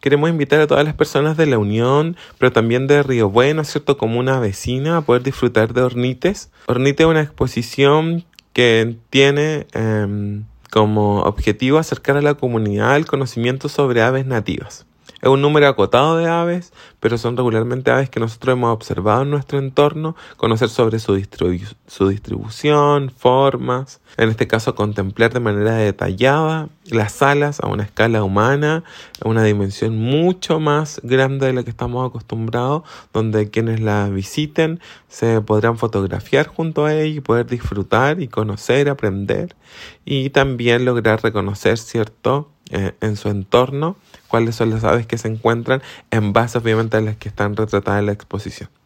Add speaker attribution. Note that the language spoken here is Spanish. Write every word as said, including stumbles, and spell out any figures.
Speaker 1: queremos invitar a todas las personas de la Unión, pero también de Río Bueno, ¿cierto?, como una vecina, a poder disfrutar de Ornites. Ornites es una exposición que tiene eh, como objetivo acercar a la comunidad el conocimiento sobre aves nativas. Es un número acotado de aves, pero son regularmente aves que nosotros hemos observado en nuestro entorno, conocer sobre su, distribu- su distribución, formas, en este caso contemplar de manera detallada las alas a una escala humana, a una dimensión mucho más grande de la que estamos acostumbrados, donde quienes la visiten se podrán fotografiar junto a ella y poder disfrutar y conocer, aprender y también lograr reconocer, ¿cierto?, eh, en su entorno cuáles son las aves que se encuentran en base obviamente a las que están retratadas en la exposición.